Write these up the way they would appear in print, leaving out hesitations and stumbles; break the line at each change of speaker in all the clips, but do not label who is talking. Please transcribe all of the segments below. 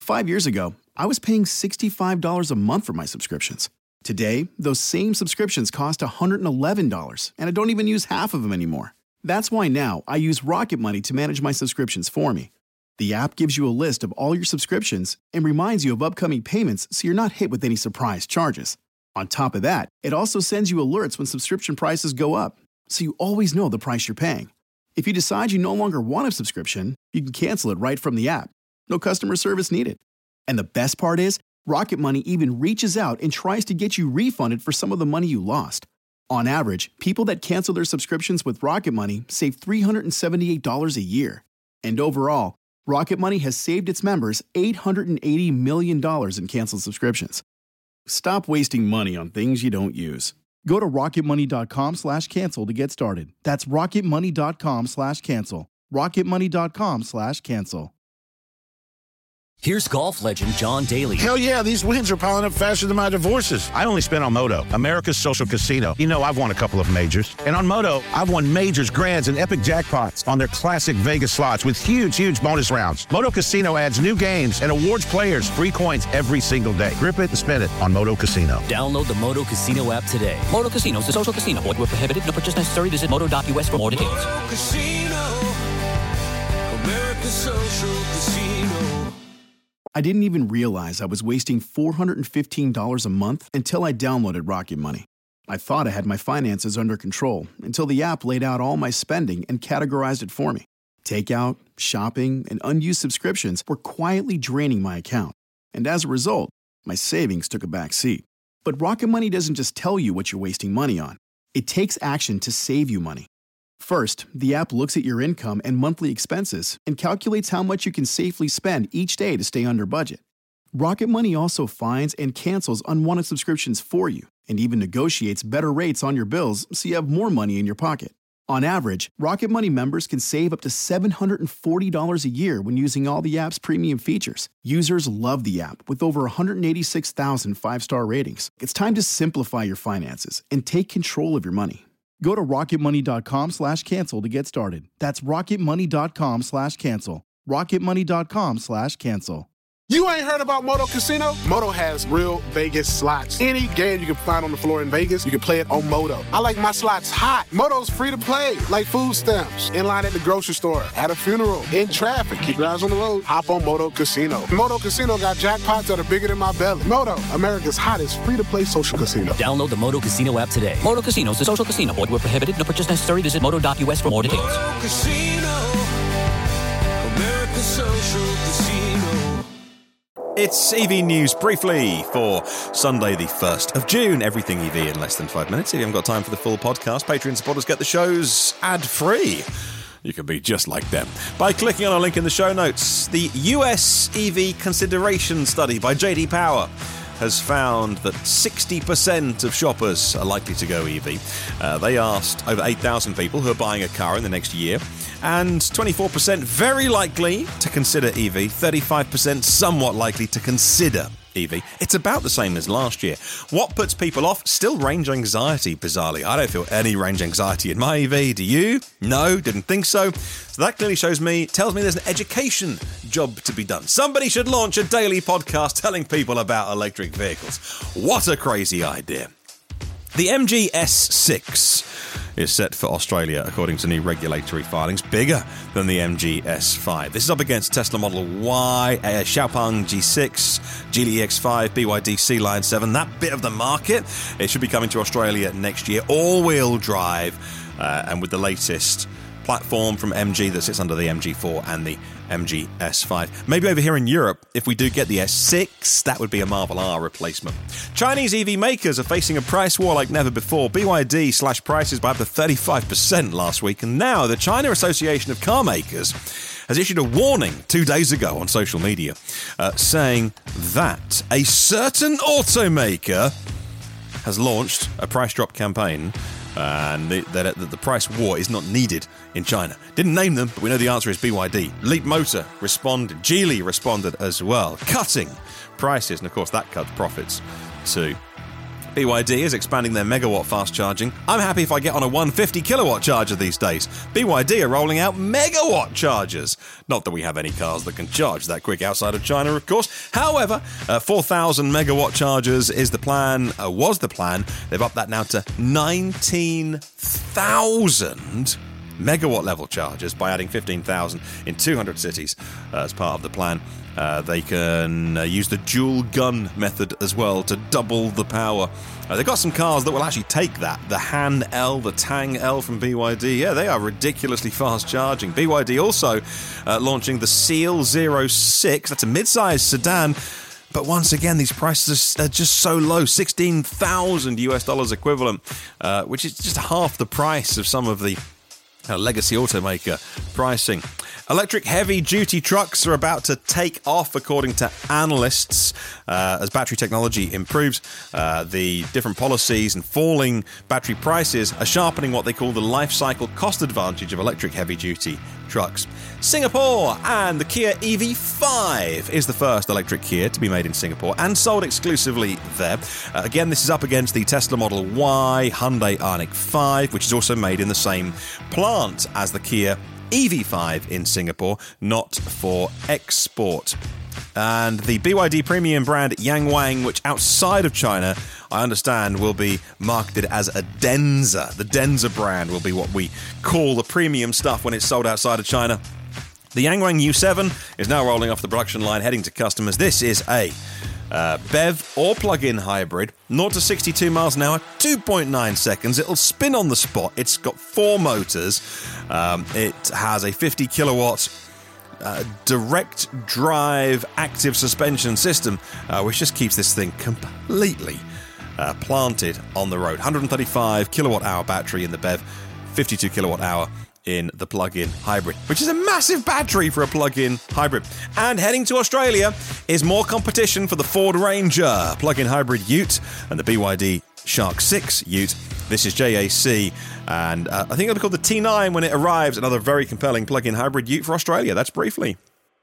5 years ago, I was paying $65 a month for my subscriptions. Today, those same subscriptions cost $111, and I don't even use half of them anymore. That's why now I use Rocket Money to manage my subscriptions for me. The app gives you a list of all your subscriptions and reminds you of upcoming payments so you're not hit with any surprise charges. On top of that, it also sends you alerts when subscription prices go up, so you always know the price you're paying. If you decide you no longer want a subscription, you can cancel it right from the app. No customer service needed. And the best part is, Rocket Money even reaches out and tries to get you refunded for some of the money you lost. On average, people that cancel their subscriptions with Rocket Money save $378 a year. And overall, Rocket Money has saved its members $880 million in canceled subscriptions. Stop wasting money on things you don't use. Go to rocketmoney.com/cancel to get started. That's rocketmoney.com/cancel. rocketmoney.com/cancel.
Here's golf legend John Daly.
Hell yeah, these wins are piling up faster than my divorces. I only spent on Moto, America's social casino. You know, I've won a couple of majors. And on Moto, I've won majors, grands, and epic jackpots on their classic Vegas slots with huge bonus rounds. Moto Casino adds new games and awards players free coins every single day. Grip it and spin it on Moto Casino.
Download the Moto Casino app today. Moto Casino is a social casino. Void where prohibited. No purchase necessary. Visit moto.us for more details.
Moto Casino, America's social casino.
I didn't even realize I was wasting $415 a month until I downloaded Rocket Money. I thought I had my finances under control until the app laid out all my spending and categorized it for me. Takeout, shopping, and unused subscriptions were quietly draining my account. And as a result, my savings took a back seat. But Rocket Money doesn't just tell you what you're wasting money on. It takes action to save you money. First, the app looks at your income and monthly expenses and calculates how much you can safely spend each day to stay under budget. Rocket Money also finds and cancels unwanted subscriptions for you and even negotiates better rates on your bills so you have more money in your pocket. On average, Rocket Money members can save up to $740 a year when using all the app's premium features. Users love the app with over 186,000 five-star ratings. It's time to simplify your finances and take control of your money. Go to rocketmoney.com/cancel to get started. That's rocketmoney.com/cancel. rocketmoney.com/cancel.
You ain't heard about Moto Casino? Moto has real Vegas slots. Any game you can find on the floor in Vegas, you can play it on Moto. I like my slots hot. Moto's free to play, like food stamps. In line at the grocery store, at a funeral, in traffic. Keep your eyes on the road. Hop on Moto Casino. Moto Casino got jackpots that are bigger than my belly. Moto, America's hottest free-to-play social casino.
Download the Moto Casino app today. Moto Casino is a social casino. Void where prohibited. No purchase necessary. Visit moto.us for more details.
Moto Casino, America's social casino.
It's EV News briefly for Sunday the 1st of June. Everything EV in less than 5 minutes. If you haven't got time for the full podcast, Patreon supporters get the shows ad-free. You can be just like them by clicking on a link in the show notes. The US EV Consideration Study by JD Power has found that 60% of shoppers are likely to go EV. They asked over 8,000 people who are buying a car in the next year, and 24% very likely to consider EV, 35% somewhat likely to consider EV. It's about the same as last year. What puts people off? Still range anxiety, bizarrely. I don't feel any range anxiety in my EV. Do you? No, didn't think so. So that clearly tells me there's an education job to be done. Somebody should launch a daily podcast telling people about electric vehicles. What a crazy idea. The MG S6 is set for Australia, according to new regulatory filings, bigger than the MG S5. This is up against Tesla Model Y, Xiaopeng G6, Geely EX5, BYD Sea Lion 7, that bit of the market. It should be coming to Australia next year, all-wheel drive, and with the latest platform from MG that sits under the MG4 and the MG S5. Maybe over here in Europe, if we do get the S6, that would be a Marvel R replacement. Chinese EV makers are facing a price war like never before. BYD slashed prices by up to 35% last week, and now the China Association of Car Makers has issued a warning 2 days ago on social media, saying that a certain automaker has launched a price drop campaign and that the price war is not needed in China. Didn't name them, but we know the answer is BYD. Leap Motor responded. Geely responded as well, cutting prices. And, of course, that cut profits to BYD is expanding their megawatt fast charging. I'm happy if I get on a 150 kilowatt charger these days. BYD are rolling out megawatt chargers. Not that we have any cars that can charge that quick outside of China, of course. However, 4,000 megawatt chargers is the plan, was the plan. They've upped that now to 19,000 megawatt level chargers by adding 15,000 in 200 cities as part of the plan. They can use the dual gun method as well to double the power. They've got some cars that will actually take that. The Han L, the Tang L from BYD. Yeah, they are ridiculously fast charging. BYD also launching the Seal 06. That's a mid-sized sedan. But once again, these prices are just so low, $16,000 equivalent, which is just half the price of some of the legacy automaker pricing. Electric heavy-duty trucks are about to take off, according to analysts, as battery technology improves. The different policies and falling battery prices are sharpening what they call the life cycle cost advantage of electric heavy-duty trucks. Singapore and the Kia EV5 is the first electric Kia to be made in Singapore and sold exclusively there. Again, this is up against the Tesla Model Y, Hyundai Ioniq 5, which is also made in the same plant as the Kia EV5 in Singapore, not for export. And the BYD premium brand Yangwang, which outside of China, I understand, will be marketed as a Denza. The Denza brand will be what we call the premium stuff when it's sold outside of China. The Yangwang U7 is now rolling off the production line, heading to customers. This is a BEV or plug-in hybrid, 0 to 62 miles an hour, 2.9 seconds. It'll spin on the spot. It's got 4 motors. It has a 50 kilowatt direct drive active suspension system, which just keeps this thing completely planted on the road. 135 kilowatt hour battery in the BEV, 52 kilowatt hour in the plug-in hybrid, which is a massive battery for a plug-in hybrid. And heading to Australia is more competition for the Ford Ranger plug-in hybrid ute and the BYD Shark 6 ute. This is JAC, and I think it'll be called the T9 when it arrives. Another very compelling plug-in hybrid ute for Australia. That's briefly.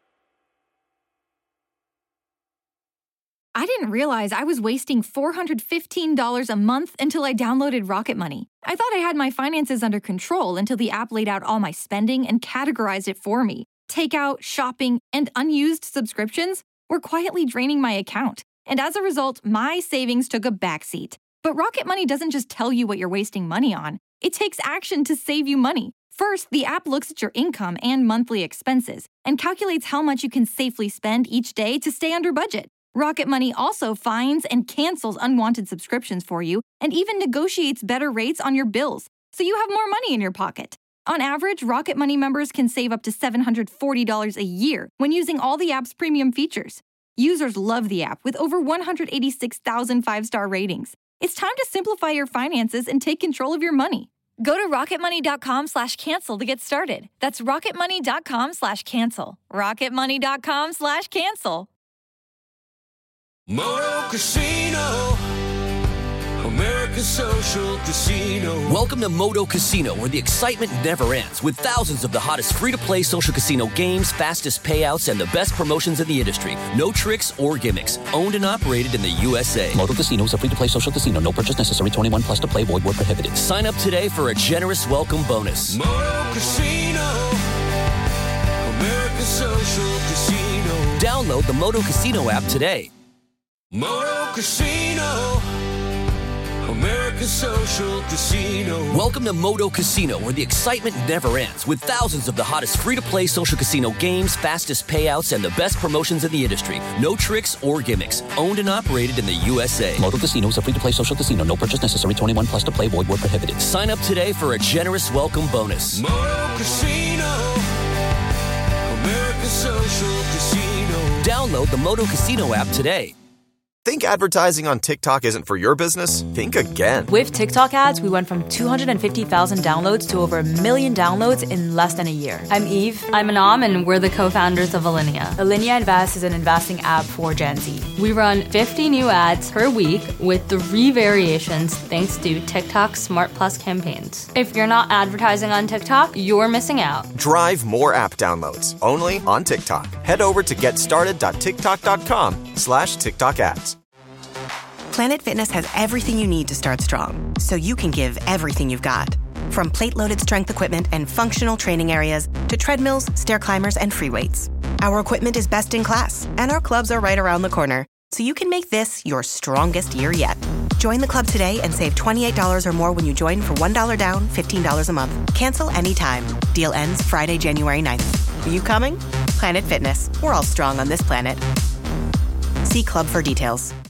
I didn't realize I was wasting $415 a month until I downloaded Rocket Money. I thought I had my finances under control until the app laid out all my spending and categorized it for me. Takeout, shopping, and unused subscriptions were quietly draining my account. And as a result, my savings took a backseat. But Rocket Money doesn't just tell you what you're wasting money on. It takes action to save you money. First, the app looks at your income and monthly expenses and calculates how much you can safely spend each day to stay under budget. Rocket Money also finds and cancels unwanted subscriptions for you and even negotiates better rates on your bills, so you have more money in your pocket. On average, Rocket Money members can save up to $740 a year when using all the app's premium features. Users love the app with over 186,000 5-star ratings. It's time to simplify your finances and take control of your money. Go to rocketmoney.com/cancel to get started. That's rocketmoney.com/cancel. rocketmoney.com/cancel.
Moto Casino, America's social casino.
Welcome to Moto Casino, where the excitement never ends, with thousands of the hottest free-to-play social casino games, fastest payouts, and the best promotions in the industry. No tricks or gimmicks. Owned and operated in the USA. Moto Casino is a free-to-play social casino. No purchase necessary. 21 plus to play. Void where prohibited. Sign up today for a generous welcome bonus.
Moto Casino, America's social casino.
Download the Moto Casino app today.
Moto Casino, America's social casino.
Welcome to Moto Casino, where the excitement never ends, with thousands of the hottest free-to-play social casino games, fastest payouts, and the best promotions in the industry. No tricks or gimmicks. Owned and operated in the USA. Moto Casino is a free-to-play social casino. No purchase necessary. 21 plus to play. Void where prohibited. Sign up today for a generous welcome bonus.
Moto Casino, America's social casino.
Download the Moto Casino app today.
Think advertising on TikTok isn't for your business? Think again.
With TikTok ads, we went from 250,000 downloads to over 1 million downloads in less than a year.
I'm Eve. I'm Anam, and we're the co-founders of Alinea.
Alinea Invest is an investing app for Gen Z.
We run 50 new ads per week with 3 variations thanks to TikTok Smart Plus campaigns. If you're not advertising on TikTok, you're missing out.
Drive more app downloads only on TikTok. Head over to getstarted.tiktok.com/TikTok ads.
Planet Fitness has everything you need to start strong, so you can give everything you've got. From plate-loaded strength equipment and functional training areas to treadmills, stair climbers, and free weights. Our equipment is best in class, and our clubs are right around the corner, so you can make this your strongest year yet. Join the club today and save $28 or more when you join for $1 down, $15 a month. Cancel anytime. Deal ends Friday, January 9th. Are you coming? Planet Fitness. We're all strong on this planet. See club for details.